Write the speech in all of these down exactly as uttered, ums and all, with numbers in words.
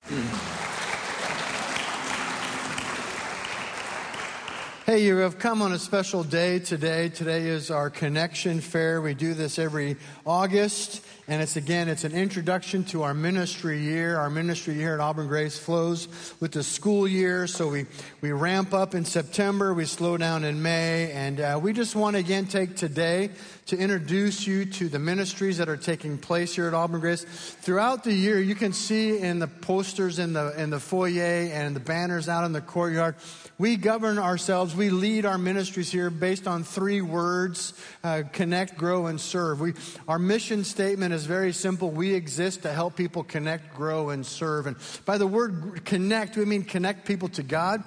Hey, you have come on a special day today. Today is our Connection Fair. We do this every August, and it's again, it's an introduction to our ministry year. Our ministry year at Auburn Grace flows with the school year, so we, we ramp up in September, we slow down in May, and uh, we just want to again take today to introduce you to the ministries that are taking place here at Auburn Grace. Throughout the year, you can see in the posters in the in the foyer and the banners out in the courtyard, we govern ourselves, we lead our ministries here based on three words, uh, connect, grow, and serve. We, our mission statement is very simple. We exist to help people connect, grow, and serve. And by the word connect, we mean connect people to God.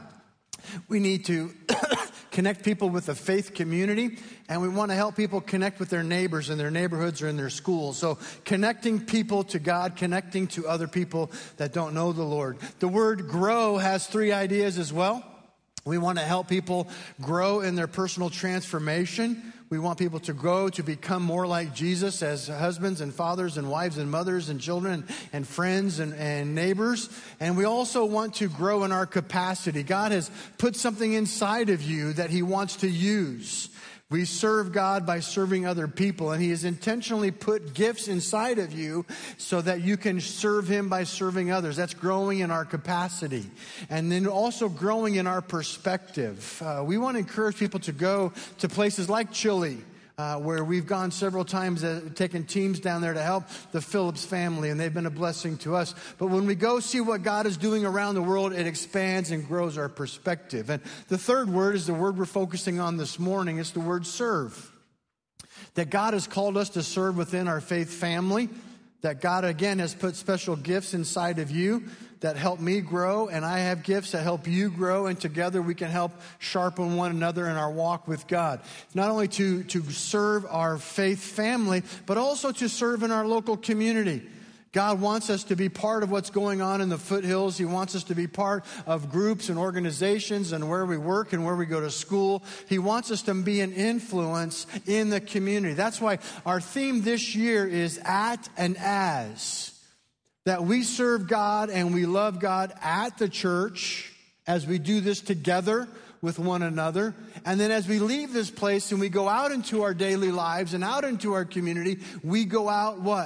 We need to connect people with the faith community, and we want to help people connect with their neighbors in their neighborhoods or in their schools. So connecting people to God, connecting to other people that don't know the Lord. The word grow has three ideas as well. We want to help people grow in their personal transformation. We want people to grow to become more like Jesus as husbands and fathers and wives and mothers and children and friends and, and neighbors. And we also want to grow in our capacity. God has put something inside of you that He wants to use. We serve God by serving other people, and He has intentionally put gifts inside of you so that you can serve Him by serving others. That's growing in our capacity. And then also growing in our perspective. Uh, we want to encourage people to go to places like Chile, Uh, where we've gone several times, uh, taken teams down there to help the Phillips family, and they've been a blessing to us. But when we go see what God is doing around the world, it expands and grows our perspective. And the third word is the word we're focusing on this morning. It's the word serve. That God has called us to serve within our faith family. That God, again, has put special gifts inside of you that help me grow, and I have gifts that help you grow, and together we can help sharpen one another in our walk with God. Not only to, to serve our faith family, but also to serve in our local community. God wants us to be part of what's going on in the foothills. He wants us to be part of groups and organizations and where we work and where we go to school. He wants us to be an influence in the community. That's why our theme this year is at and as. That we serve God and we love God at the church as we do this together with one another. And then as we leave this place and we go out into our daily lives and out into our community, we go out what?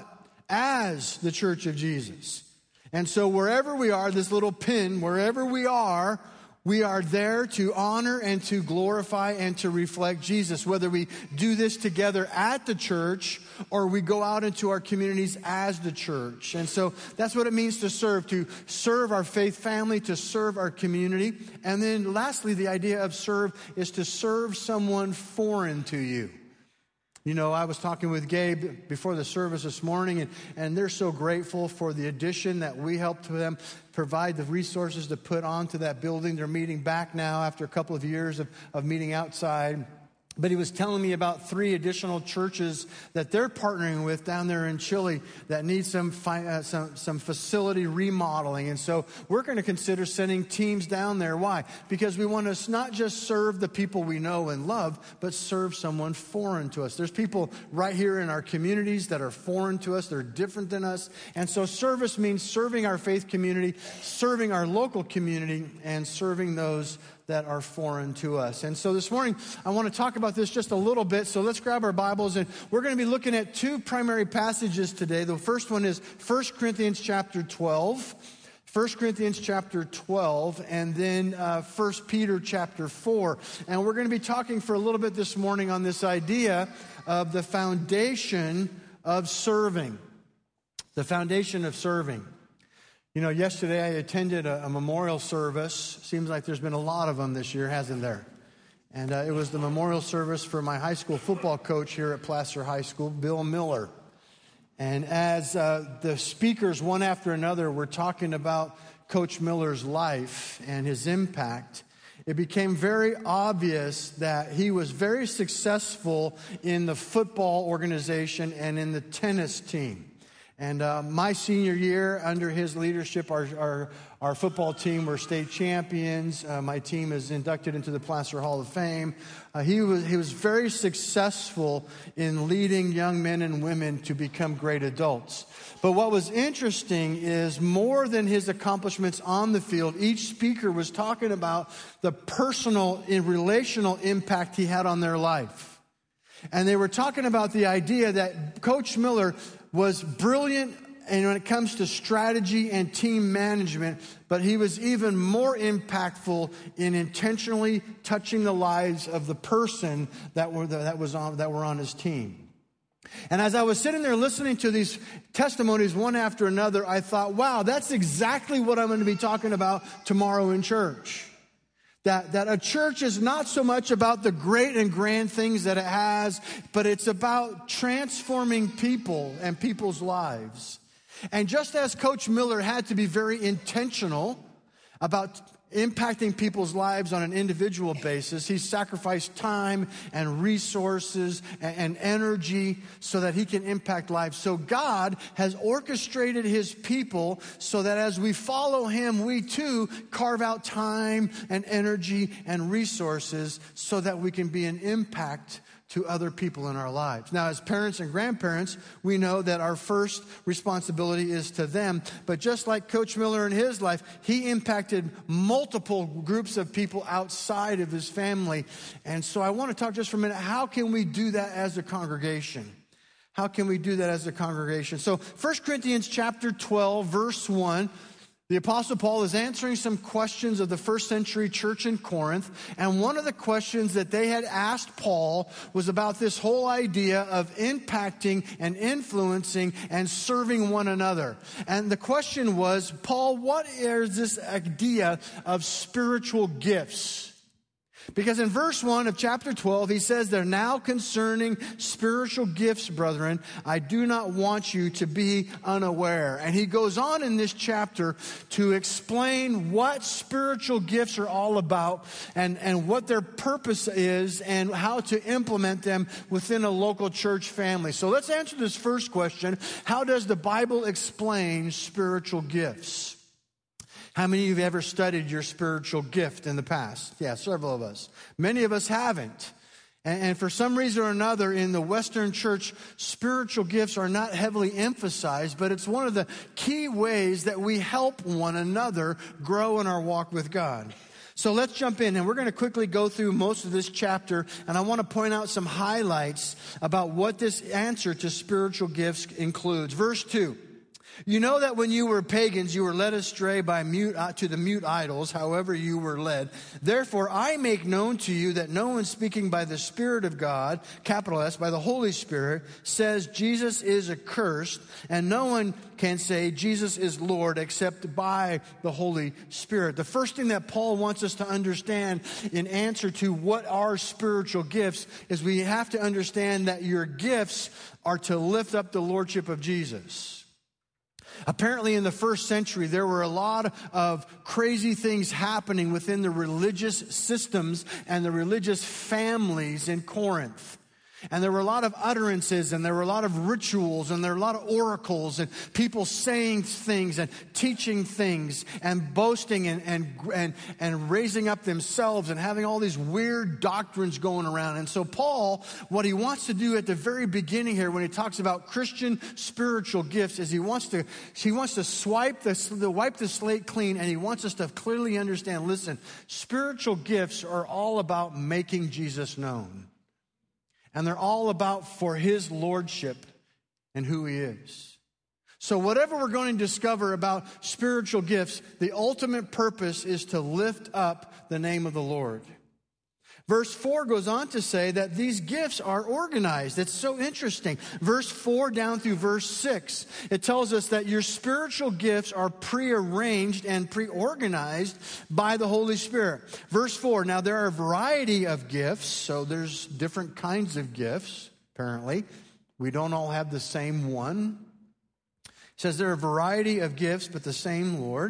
As the Church of Jesus. And so wherever we are, this little pin, wherever we are, we are there to honor and to glorify and to reflect Jesus. Whether we do this together at the church or we go out into our communities as the church. And so that's what it means to serve, to serve our faith family, to serve our community. And then lastly, the idea of serve is to serve someone foreign to you. You know, I was talking with Gabe before the service this morning, and, and they're so grateful for the addition that we helped them provide the resources to put onto that building. They're meeting back now after a couple of years of, of meeting outside. But he was telling me about three additional churches that they're partnering with down there in Chile that need some fi- uh, some, some facility remodeling. And so we're going to consider sending teams down there. Why? Because we want to not just serve the people we know and love, but serve someone foreign to us. There's people right here in our communities that are foreign to us. They're different than us. And so service means serving our faith community, serving our local community, and serving those that are foreign to us. And so this morning, I want to talk about this just a little bit. So let's grab our Bibles, and we're going to be looking at two primary passages today. The first one is First Corinthians chapter twelve. First Corinthians chapter twelve, and then uh, First Peter chapter four. And we're going to be talking for a little bit this morning on this idea of the foundation of serving. The foundation of serving. You know, yesterday I attended a, a memorial service. Seems like there's been a lot of them this year, hasn't there? And uh, it was the memorial service for my high school football coach here at Placer High School, Bill Miller. And as uh, the speakers, one after another, were talking about Coach Miller's life and his impact, it became very obvious that he was very successful in the football organization and in the tennis team. And uh, my senior year, under his leadership, our our, our football team were state champions. Uh, my team is inducted into the Placer Hall of Fame. Uh, he was he was very successful in leading young men and women to become great adults. But what was interesting is more than his accomplishments on the field, each speaker was talking about the personal and relational impact he had on their life. And they were talking about the idea that Coach Miller was brilliant and when it comes to strategy and team management, but he was even more impactful in intentionally touching the lives of the person that were that was on that were on his team. And as I was sitting there listening to these testimonies one after another, I thought, wow, that's exactly what I'm going to be talking about tomorrow in church. That, that a church is not so much about the great and grand things that it has, but it's about transforming people and people's lives. And just as Coach Miller had to be very intentional about impacting people's lives on an individual basis, he sacrificed time and resources and, and energy so that he can impact lives. So God has orchestrated his people so that as we follow him, we too carve out time and energy and resources so that we can be an impact to other people in our lives. Now, as parents and grandparents, we know that our first responsibility is to them. But just like Coach Miller in his life, he impacted multiple groups of people outside of his family. And so I want to talk just for a minute, how can we do that as a congregation? How can we do that as a congregation? So First Corinthians chapter twelve, verse one, the Apostle Paul is answering some questions of the first century church in Corinth. And one of the questions that they had asked Paul was about this whole idea of impacting and influencing and serving one another. And the question was, Paul, what is this idea of spiritual gifts? Because in verse one of chapter twelve, he says, "They're now concerning spiritual gifts, brethren. I do not want you to be unaware." And he goes on in this chapter to explain what spiritual gifts are all about and, and what their purpose is and how to implement them within a local church family. So let's answer this first question. How does the Bible explain spiritual gifts? How many of you have ever studied your spiritual gift in the past? Yeah, several of us. Many of us haven't. And, and for some reason or another, in the Western church, spiritual gifts are not heavily emphasized, but it's one of the key ways that we help one another grow in our walk with God. So let's jump in, and we're going to quickly go through most of this chapter, and I want to point out some highlights about what this answer to spiritual gifts includes. Verse two. "You know that when you were pagans, you were led astray by mute, uh, to the mute idols, however you were led. Therefore, I make known to you that no one speaking by the Spirit of God, capital S, by the Holy Spirit, says Jesus is accursed, and no one can say Jesus is Lord except by the Holy Spirit." The first thing that Paul wants us to understand in answer to what are spiritual gifts is we have to understand that your gifts are to lift up the lordship of Jesus. Apparently in the first century, there were a lot of crazy things happening within the religious systems and the religious families in Corinth. And there were a lot of utterances, and there were a lot of rituals, and there were a lot of oracles, and people saying things and teaching things and boasting and, and, and, and raising up themselves and having all these weird doctrines going around. And so Paul, what he wants to do at the very beginning here when he talks about Christian spiritual gifts is he wants to, he wants to swipe the, the wipe the slate clean, and he wants us to clearly understand, listen, spiritual gifts are all about making Jesus known. And they're all about for his lordship and who he is. So whatever we're going to discover about spiritual gifts, the ultimate purpose is to lift up the name of the Lord. Verse four goes on to say that these gifts are organized. It's so interesting. Verse four down through verse six, it tells us that your spiritual gifts are prearranged and preorganized by the Holy Spirit. Verse four, now there are a variety of gifts, so there's different kinds of gifts, apparently. We don't all have the same one. It says there are a variety of gifts, but the same Lord.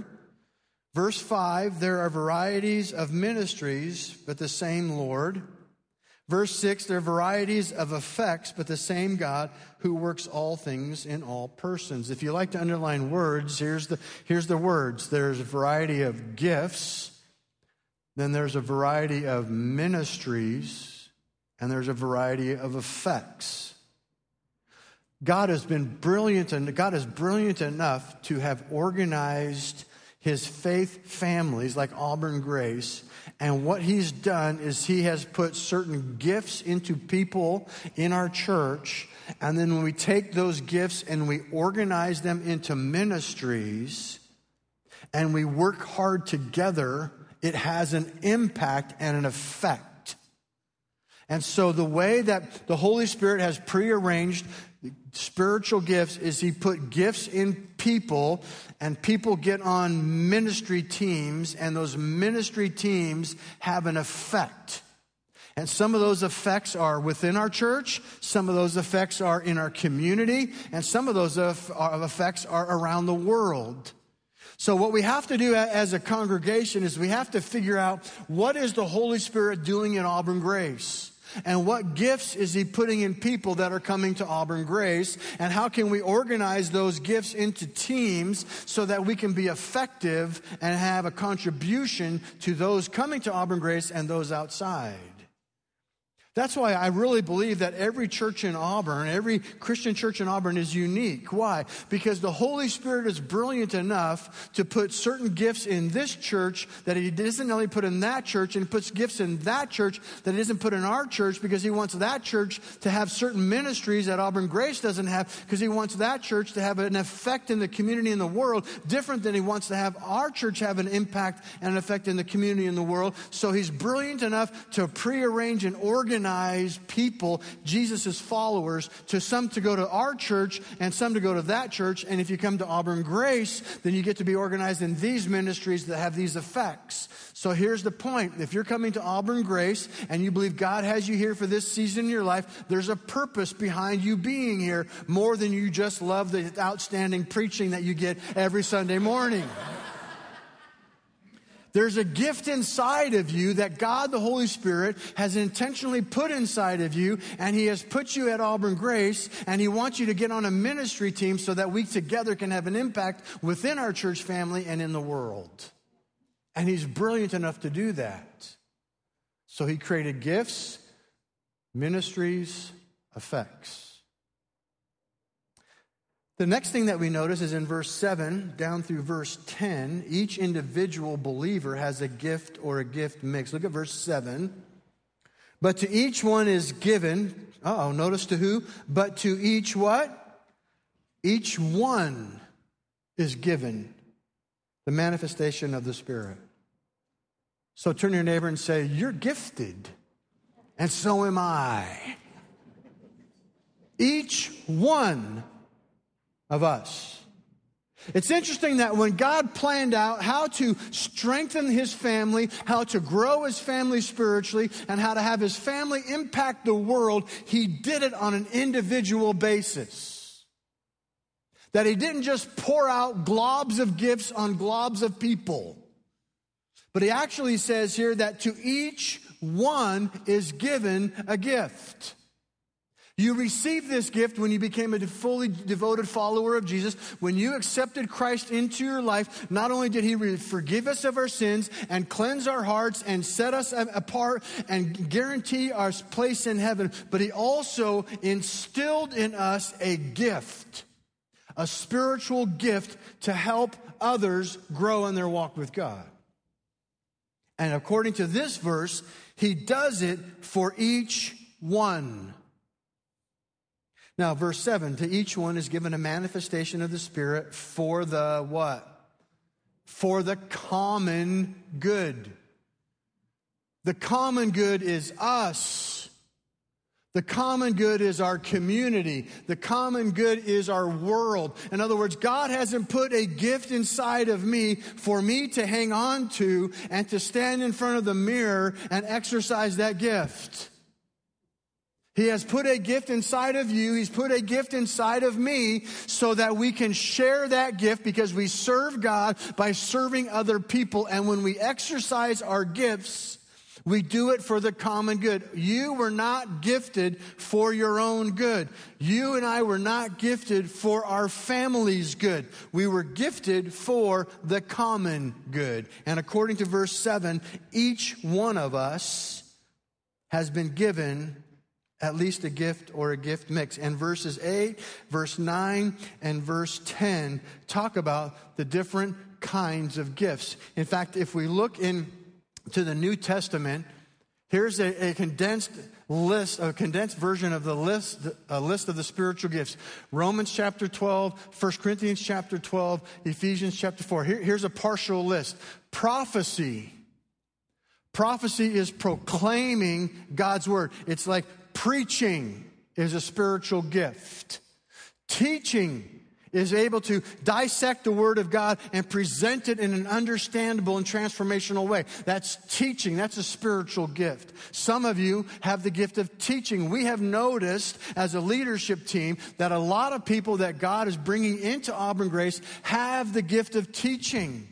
Verse five, there are varieties of ministries, but the same Lord. Verse six, there are varieties of effects, but the same God who works all things in all persons. If you like to underline words, here's the, here's the words. There's a variety of gifts, then there's a variety of ministries, and there's a variety of effects. God has been brilliant, and God is brilliant enough to have organized his faith families like Auburn Grace. And what he's done is he has put certain gifts into people in our church. And then when we take those gifts and we organize them into ministries and we work hard together, it has an impact and an effect. And so the way that the Holy Spirit has prearranged spiritual gifts is he put gifts in people, and people get on ministry teams, and those ministry teams have an effect. And some of those effects are within our church, some of those effects are in our community, and some of those effects are around the world. So what we have to do as a congregation is we have to figure out, what is the Holy Spirit doing in Auburn Grace? And what gifts is he putting in people that are coming to Auburn Grace? And how can we organize those gifts into teams so that we can be effective and have a contribution to those coming to Auburn Grace and those outside? That's why I really believe that every church in Auburn, every Christian church in Auburn is unique. Why? Because the Holy Spirit is brilliant enough to put certain gifts in this church that he doesn't only put in that church, and he puts gifts in that church that he doesn't put in our church, because he wants that church to have certain ministries that Auburn Grace doesn't have, because he wants that church to have an effect in the community and the world different than he wants to have our church have an impact and an effect in the community and the world. So he's brilliant enough to prearrange and organize people, Jesus' followers, to some to go to our church and some to go to that church. And if you come to Auburn Grace, then you get to be organized in these ministries that have these effects. So here's the point. If you're coming to Auburn Grace and you believe God has you here for this season in your life, there's a purpose behind you being here, more than you just love the outstanding preaching that you get every Sunday morning. There's a gift inside of you that God, the Holy Spirit, has intentionally put inside of you, and he has put you at Auburn Grace, and he wants you to get on a ministry team so that we together can have an impact within our church family and in the world. And he's brilliant enough to do that. So he created gifts, ministries, effects. The next thing that we notice is in verse seven down through verse ten, each individual believer has a gift or a gift mix. Look at verse seven. But to each one is given, uh-oh, notice to who? But to each what? Each one is given the manifestation of the Spirit. So turn to your neighbor and say, you're gifted, and so am I. Each one of us. It's interesting that when God planned out how to strengthen his family, how to grow his family spiritually, and how to have his family impact the world, he did it on an individual basis. That he didn't just pour out globs of gifts on globs of people. But he actually says here that to each one is given a gift. You received this gift when you became a fully devoted follower of Jesus. When you accepted Christ into your life, not only did he forgive us of our sins and cleanse our hearts and set us apart and guarantee our place in heaven, but he also instilled in us a gift, a spiritual gift to help others grow in their walk with God. And according to this verse, he does it for each one. Now, verse seven, to each one is given a manifestation of the Spirit for the what? For the common good. The common good is us. The common good is our community. The common good is our world. In other words, God hasn't put a gift inside of me for me to hang on to and to stand in front of the mirror and exercise that gift. He has put a gift inside of you. He's put a gift inside of me so that we can share that gift, because we serve God by serving other people. And when we exercise our gifts, We do it for the common good. You were not gifted for your own good. You and I were not gifted for our family's good. We were gifted for the common good. And according to verse seven, each one of us has been given at least a gift or a gift mix. And verses eight, verse nine, and verse ten talk about the different kinds of gifts. In fact, if we look in to the New Testament, here's a, a condensed list, a condensed version of the list, a list of the spiritual gifts. Romans chapter twelve, First Corinthians chapter twelve, Ephesians chapter four. Here, here's a partial list. Prophecy. Prophecy is proclaiming God's word. It's like preaching is a spiritual gift. Teaching is able to dissect the Word of God and present it in an understandable and transformational way. That's teaching. That's a spiritual gift. Some of you have the gift of teaching. We have noticed as a leadership team that a lot of people that God is bringing into Auburn Grace have the gift of teaching.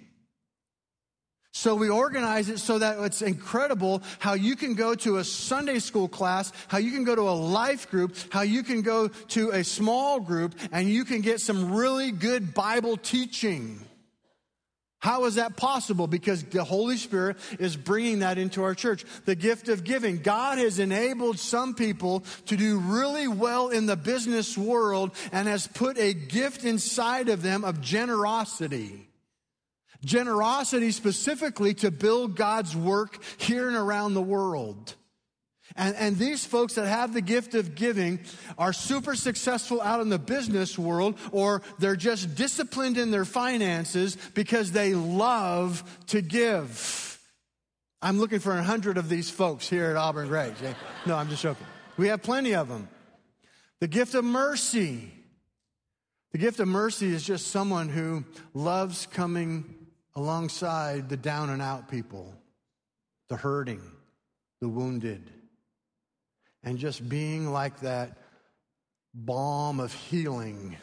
So we organize it so that it's incredible how you can go to a Sunday school class, how you can go to a life group, how you can go to a small group, and you can get some really good Bible teaching. How is that possible? Because the Holy Spirit is bringing that into our church. The gift of giving. God has enabled some people to do really well in the business world and has put a gift inside of them of generosity. Generosity specifically to build God's work here and around the world. And, and these folks that have the gift of giving are super successful out in the business world, or they're just disciplined in their finances because they love to give. I'm looking for a hundred of these folks here at Auburn Grace. No, I'm just joking. We have plenty of them. The gift of mercy. The gift of mercy is just someone who loves coming alongside the down and out people, the hurting, the wounded, and just being like that balm of healing.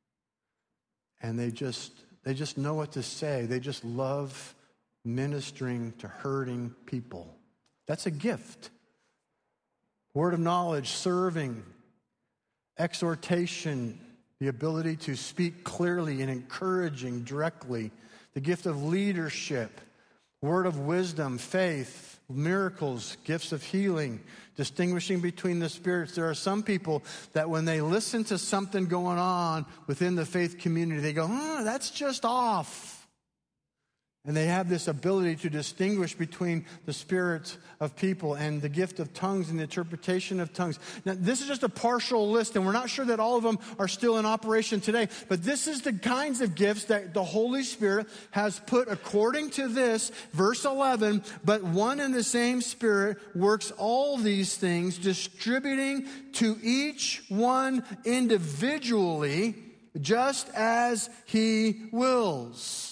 And they just they just know what to say. They just love ministering to hurting people. That's a gift. Word of knowledge, serving, exhortation, the ability to speak clearly and encouraging directly. The gift of leadership, word of wisdom, faith, miracles, gifts of healing, distinguishing between the spirits. There are some people that when they listen to something going on within the faith community, they go, oh, that's just off. And they have this ability to distinguish between the spirits of people and the gift of tongues and the interpretation of tongues. Now, this is just a partial list, and we're not sure that all of them are still in operation today. But this is the kinds of gifts that the Holy Spirit has put according to this, verse eleven, but one and the same Spirit works all these things, distributing to each one individually, just as He wills.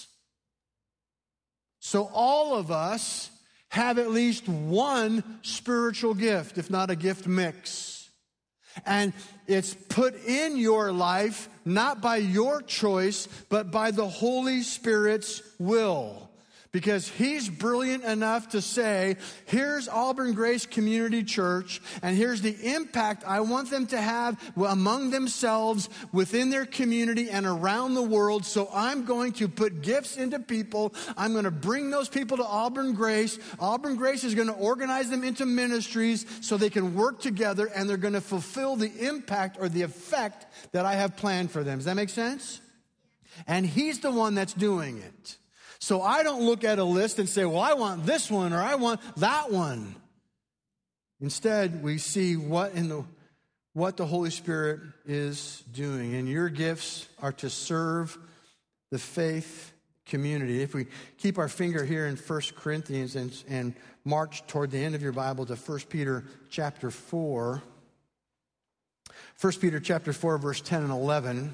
So all of us have at least one spiritual gift, if not a gift mix. And it's put in your life, not by your choice, but by the Holy Spirit's will. Because He's brilliant enough to say, here's Auburn Grace Community Church, and here's the impact I want them to have among themselves, within their community, and around the world. So I'm going to put gifts into people. I'm going to bring those people to Auburn Grace. Auburn Grace is going to organize them into ministries so they can work together, and they're going to fulfill the impact or the effect that I have planned for them. Does that make sense? And He's the one that's doing it. So I don't look at a list and say, well, I want this one or I want that one. Instead, we see what in the what the Holy Spirit is doing. And your gifts are to serve the faith community. If we keep our finger here in First Corinthians and, and march toward the end of your Bible to First Peter chapter four. First Peter chapter four, verse ten and eleven.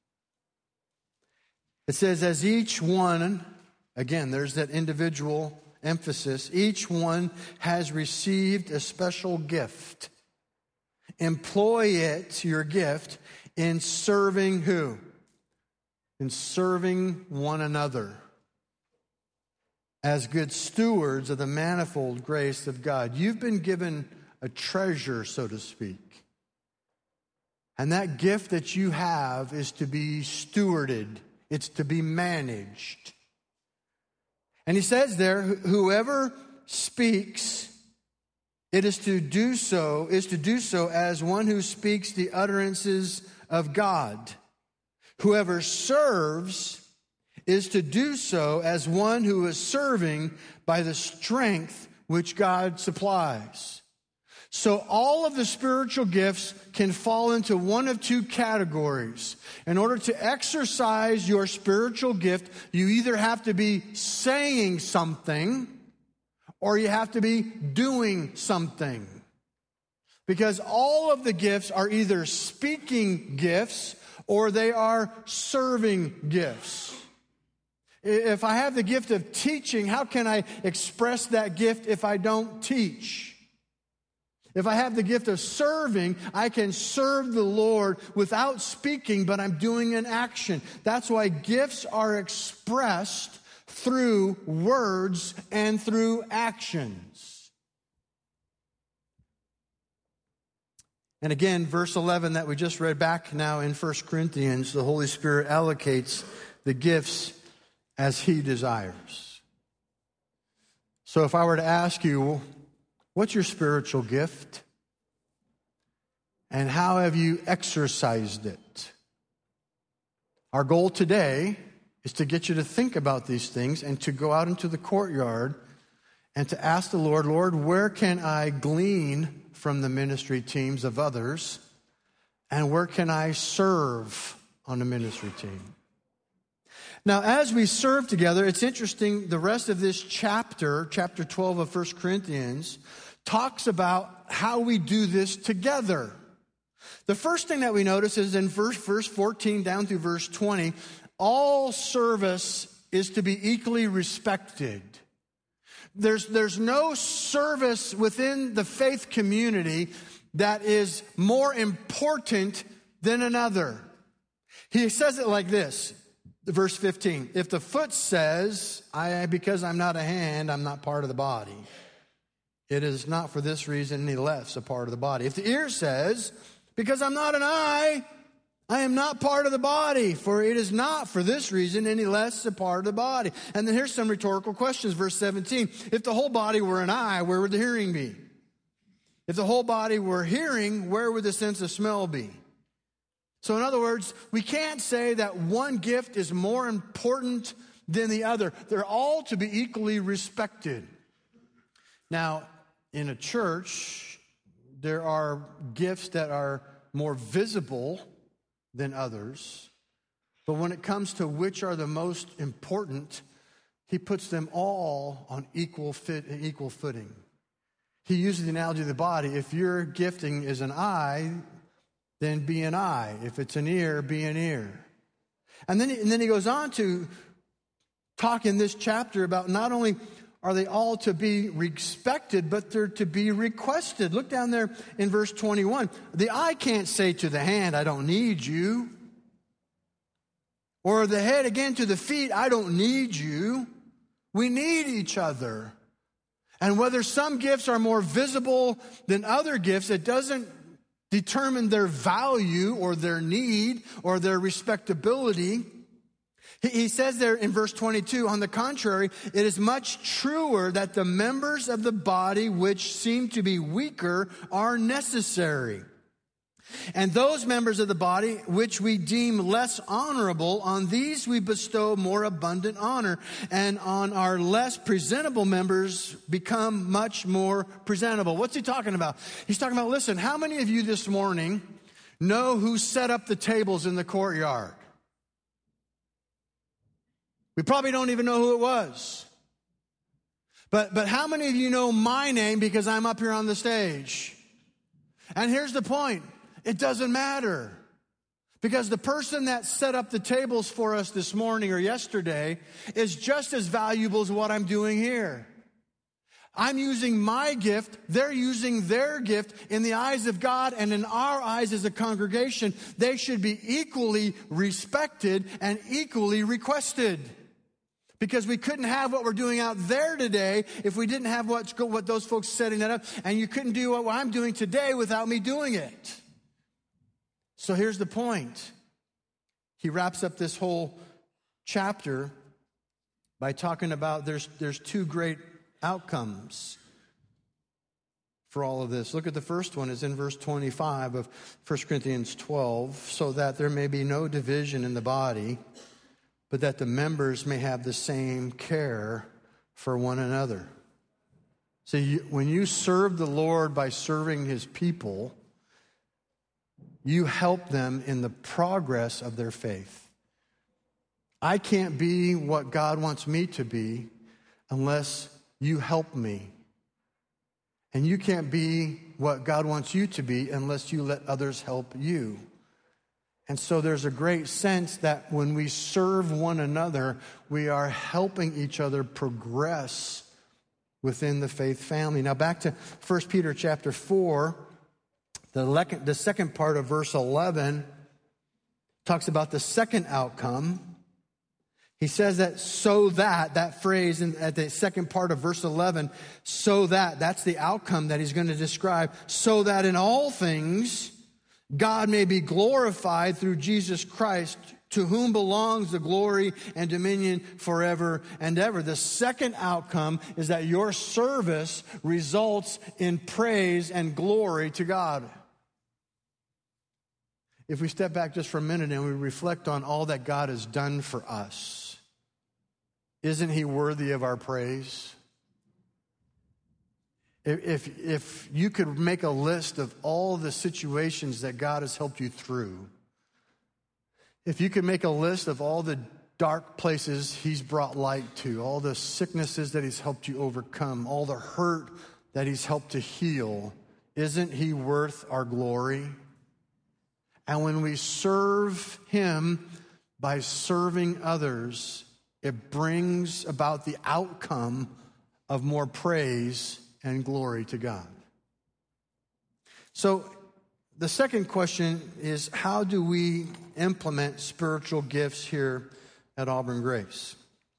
It says, as each one... Again, there's that individual emphasis. Each one has received a special gift. Employ it, your gift, in serving who? In serving one another. as good stewards of the manifold grace of God. You've been given a treasure, so to speak. And that gift that you have is to be stewarded. It's to be managed. And he says there, whoever speaks, it is to do so, is to do so as one who speaks the utterances of God. Whoever serves is to do so as one who is serving by the strength which God supplies. So all of the spiritual gifts can fall into one of two categories. In order to exercise your spiritual gift, you either have to be saying something or you have to be doing something. Because all of the gifts are either speaking gifts or they are serving gifts. If I have the gift of teaching, how can I express that gift if I don't teach? If I have the gift of serving, I can serve the Lord without speaking, but I'm doing an action. That's why gifts are expressed through words and through actions. And again, verse eleven that we just read back now in First Corinthians, the Holy Spirit allocates the gifts as He desires. So if I were to ask you, what's your spiritual gift? And how have you exercised it? Our goal today is to get you to think about these things and to go out into the courtyard and to ask the Lord, Lord, where can I glean from the ministry teams of others? And where can I serve on the ministry team? Now, as we serve together, it's interesting, the rest of this chapter, chapter twelve of First Corinthians, talks about how we do this together. The first thing that we notice is in verse, verse fourteen down through verse twenty, all service is to be equally respected. There's, there's no service within the faith community that is more important than another. He says it like this, verse fifteen. If the foot says, I, because I'm not a hand, I'm not part of the body, it is not for this reason any less a part of the body. If the ear says, because I'm not an eye, I am not part of the body, for it is not for this reason any less a part of the body. And then here's some rhetorical questions. Verse seventeen, if the whole body were an eye, where would the hearing be? If the whole body were hearing, where would the sense of smell be? So in other words, we can't say that one gift is more important than the other. They're all to be equally respected. Now, in a church, there are gifts that are more visible than others. But when it comes to which are the most important, he puts them all on equal fit, equal footing. He uses the analogy of the body. If your gifting is an eye, then be an eye. If it's an ear, be an ear. And then, and then he goes on to talk in this chapter about not only are they all to be respected, but they're to be requested. Look down there in verse twenty-one. The eye can't say to the hand, I don't need you. Or the head again to the feet, I don't need you. We need each other. And whether some gifts are more visible than other gifts, it doesn't determine their value or their need or their respectability. He says there in verse twenty-two, on the contrary, it is much truer that the members of the body which seem to be weaker are necessary. And those members of the body which we deem less honorable, on these we bestow more abundant honor. And on our less presentable members become much more presentable. What's he talking about? He's talking about, listen, how many of you this morning know who set up the tables in the courtyard? We probably don't even know who it was. But, but how many of you know my name because I'm up here on the stage? And here's the point. It doesn't matter. Because the person that set up the tables for us this morning or yesterday is just as valuable as what I'm doing here. I'm using my gift. They're using their gift. In the eyes of God and in our eyes as a congregation, they should be equally respected and equally requested. Because we couldn't have what we're doing out there today if we didn't have what's, what those folks setting that up. And you couldn't do what I'm doing today without me doing it. So here's the point. He wraps up this whole chapter by talking about there's, there's two great outcomes for all of this. Look at the first one. It's in verse twenty-five of First Corinthians twelve. So that there may be no division in the body, but that the members may have the same care for one another. So you, when you serve the Lord by serving his people, you help them in the progress of their faith. I can't be what God wants me to be unless you help me. And you can't be what God wants you to be unless you let others help you. And so there's a great sense that when we serve one another, we are helping each other progress within the faith family. Now back to First Peter chapter four, the, le- the second part of verse eleven talks about the second outcome. He says that so that, that phrase in, at the second part of verse eleven, so that, that's the outcome that he's going to describe, so that in all things God may be glorified through Jesus Christ, to whom belongs the glory and dominion forever and ever. The second outcome is that your service results in praise and glory to God. If we step back just for a minute and we reflect on all that God has done for us, isn't he worthy of our praise? If, if you could make a list of all the situations that God has helped you through, if you could make a list of all the dark places he's brought light to, all the sicknesses that he's helped you overcome, all the hurt that he's helped to heal, isn't he worth our glory? And when we serve him by serving others, it brings about the outcome of more praise and glory to God. So the second question is, how do we implement spiritual gifts here at Auburn Grace?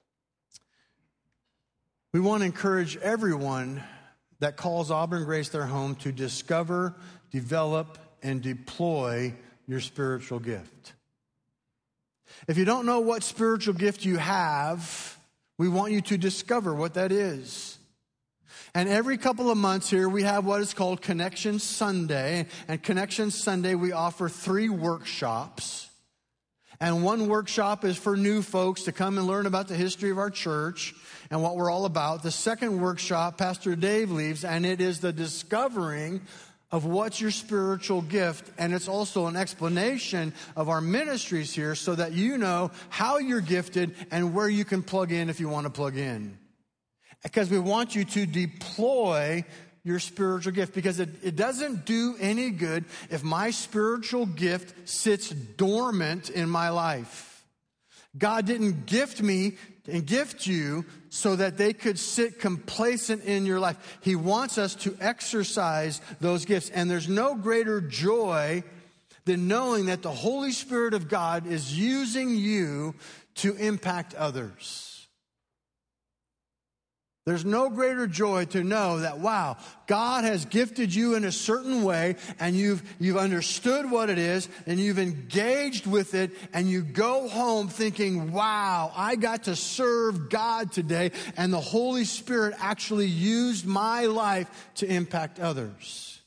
We want to encourage everyone that calls Auburn Grace their home to discover, develop, and deploy your spiritual gift. If you don't know what spiritual gift you have, we want you to discover what that is. And every couple of months here, we have what is called Connection Sunday. And Connection Sunday, we offer three workshops. And one workshop is for new folks to come and learn about the history of our church and what we're all about. The second workshop, Pastor Dave leads, and it is the discovering of what's your spiritual gift. And it's also an explanation of our ministries here so that you know how you're gifted and where you can plug in if you want to plug in. Because we want you to deploy your spiritual gift, because it, it doesn't do any good if my spiritual gift sits dormant in my life. God didn't gift me and gift you so that they could sit complacent in your life. He wants us to exercise those gifts. And there's no greater joy than knowing that the Holy Spirit of God is using you to impact others. There's no greater joy to know that, wow, God has gifted you in a certain way, and you've, you've understood what it is, and you've engaged with it, and you go home thinking, wow, I got to serve God today, and the Holy Spirit actually used my life to impact others.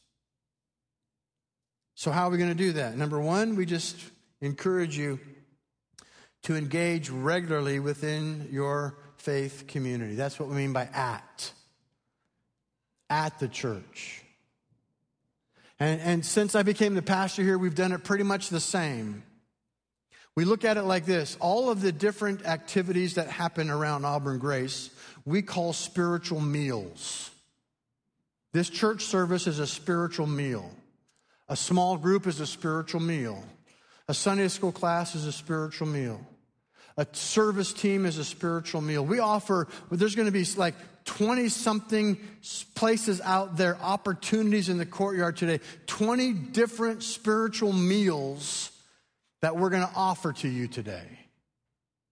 So how are we going to do that? Number one, we just encourage you to engage regularly within your faith community. That's what we mean by at. At the church. And, and since I became the pastor here, we've done it pretty much the same. We look at it like this. All of the different activities that happen around Auburn Grace, we call spiritual meals. This church service is a spiritual meal. A small group is a spiritual meal. A Sunday school class is a spiritual meal. A service team is a spiritual meal. We offer, there's going to be like twenty-something places out there, opportunities in the courtyard today, twenty different spiritual meals that we're going to offer to you today.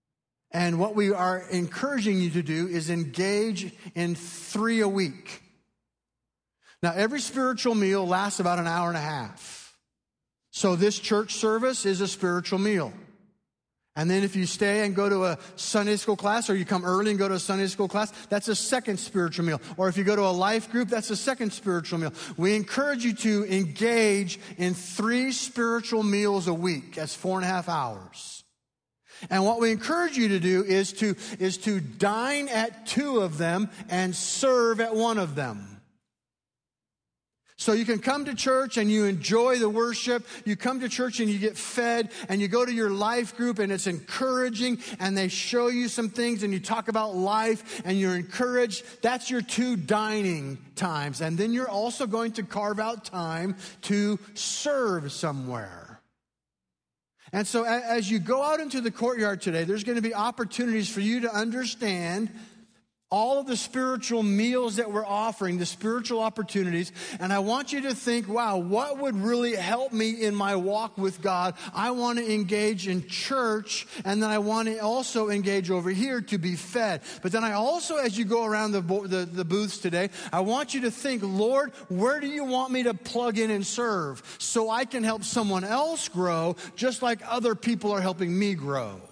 And what we are encouraging you to do is engage in three a week. Now, every spiritual meal lasts about an hour and a half. So this church service is a spiritual meal. And then if you stay and go to a Sunday school class, or you come early and go to a Sunday school class, that's a second spiritual meal. Or if you go to a life group, that's a second spiritual meal. We encourage you to engage in three spiritual meals a week. That's four and a half hours. And what we encourage you to do is to, is to dine at two of them and serve at one of them. So you can come to church and you enjoy the worship. You come to church and you get fed, and you go to your life group and it's encouraging, and they show you some things and you talk about life and you're encouraged. That's your two dining times. And then you're also going to carve out time to serve somewhere. And so as you go out into the courtyard today, there's going to be opportunities for you to understand all of the spiritual meals that we're offering, the spiritual opportunities. And I want you to think, wow, what would really help me in my walk with God? I want to engage in church, and then I want to also engage over here to be fed. But then I also, as you go around the, the, the booths today, I want you to think, Lord, where do you want me to plug in and serve so I can help someone else grow just like other people are helping me grow?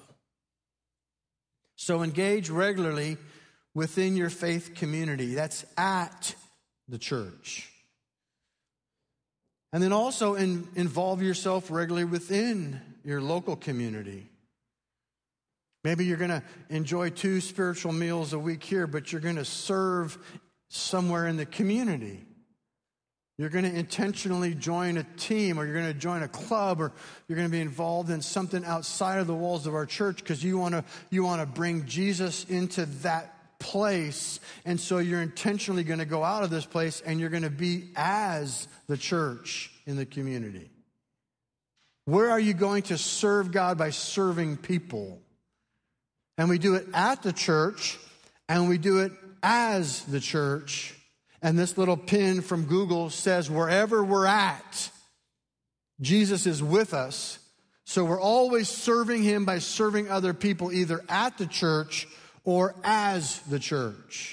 So engage regularly within your faith community. That's at the church. And then also in, involve yourself regularly within your local community. Maybe you're going to enjoy two spiritual meals a week here, but you're going to serve somewhere in the community. You're going to intentionally join a team, or you're going to join a club, or you're going to be involved in something outside of the walls of our church because you want to you want to bring Jesus into that place. And so you're intentionally going to go out of this place and you're going to be as the church in the community. Where are you going to serve God? By serving people. And we do it at the church, and we do it as the church. And this little pin from Google says, wherever we're at, Jesus is with us. So we're always serving him by serving other people, either at the church or as the church.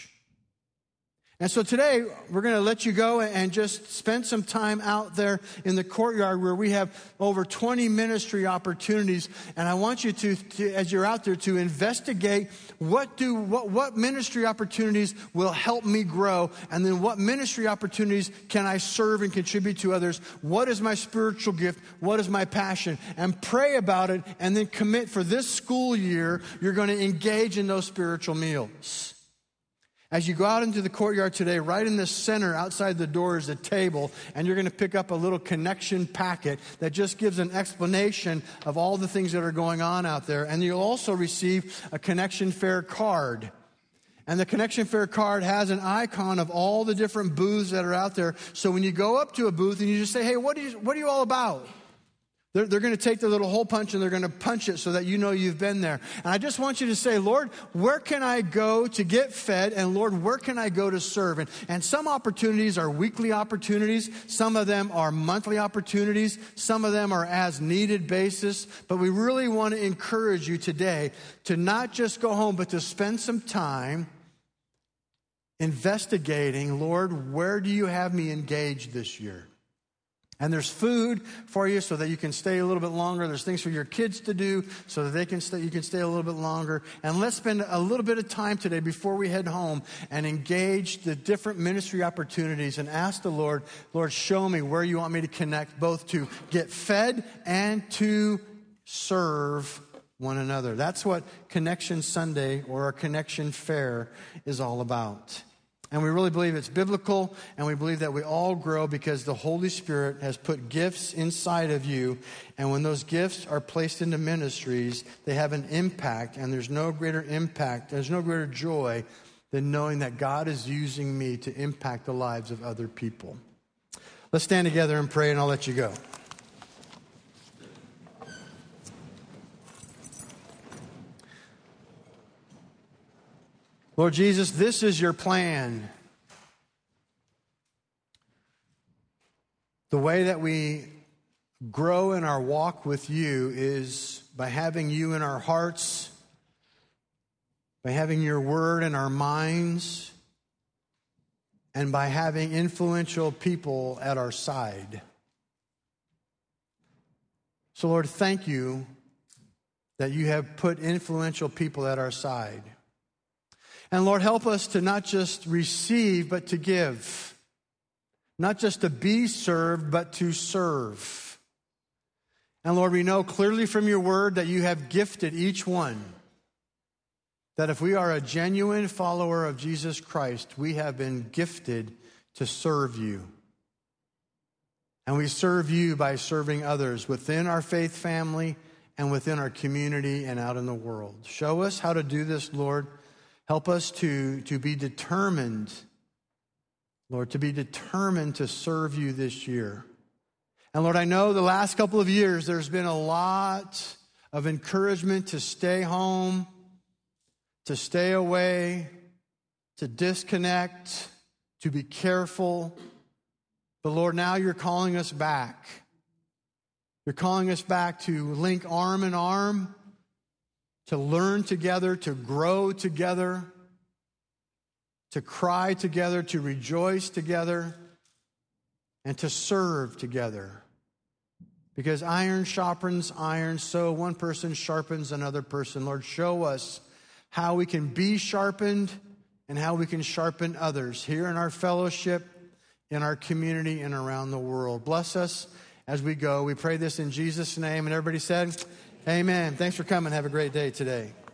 And so today, we're going to let you go and just spend some time out there in the courtyard where we have over twenty ministry opportunities. And I want you to, to as you're out there, to investigate what do what, what ministry opportunities will help me grow, and then what ministry opportunities can I serve and contribute to others? What is my spiritual gift? What is my passion? And pray about it, and then commit for this school year, you're going to engage in those spiritual meals. As you go out into the courtyard today, right in the center outside the door is a table, and you're going to pick up a little connection packet that just gives an explanation of all the things that are going on out there. And you'll also receive a Connection Fair card. And the Connection Fair card has an icon of all the different booths that are out there. So when you go up to a booth and you just say, hey, what are you, what are you all about? They're, they're going to take the little hole punch and they're going to punch it so that you know you've been there. And I just want you to say, Lord, where can I go to get fed? And Lord, where can I go to serve? And, and some opportunities are weekly opportunities. Some of them are monthly opportunities. Some of them are as needed basis. But we really want to encourage you today to not just go home, but to spend some time investigating, Lord, where do you have me engaged this year? And there's food for you so that you can stay a little bit longer. There's things for your kids to do so that they can stay, you can stay a little bit longer. And let's spend a little bit of time today before we head home and engage the different ministry opportunities and ask the Lord, Lord, show me where you want me to connect, both to get fed and to serve one another. That's what Connection Sunday or our Connection Fair is all about. And we really believe it's biblical, and we believe that we all grow because the Holy Spirit has put gifts inside of you. And when those gifts are placed into ministries, they have an impact, and there's no greater impact, there's no greater joy than knowing that God is using me to impact the lives of other people. Let's stand together and pray, and I'll let you go. Lord Jesus, this is your plan. The way that we grow in our walk with you is by having you in our hearts, by having your word in our minds, and by having influential people at our side. So, Lord, thank you that you have put influential people at our side. And Lord, help us to not just receive, but to give. Not just to be served, but to serve. And Lord, we know clearly from your word that you have gifted each one. That if we are a genuine follower of Jesus Christ, we have been gifted to serve you. And we serve you by serving others within our faith family and within our community and out in the world. Show us how to do this, Lord. Help us to, to be determined, Lord, to be determined to serve you this year. And Lord, I know the last couple of years there's been a lot of encouragement to stay home, to stay away, to disconnect, to be careful. But Lord, now you're calling us back. You're calling us back to link arm in arm, to learn together, to grow together, to cry together, to rejoice together, and to serve together. Because iron sharpens iron, so one person sharpens another person. Lord, show us how we can be sharpened and how we can sharpen others here in our fellowship, in our community, and around the world. Bless us as we go. We pray this in Jesus' name. And everybody said, amen. Thanks for coming. Have a great day today.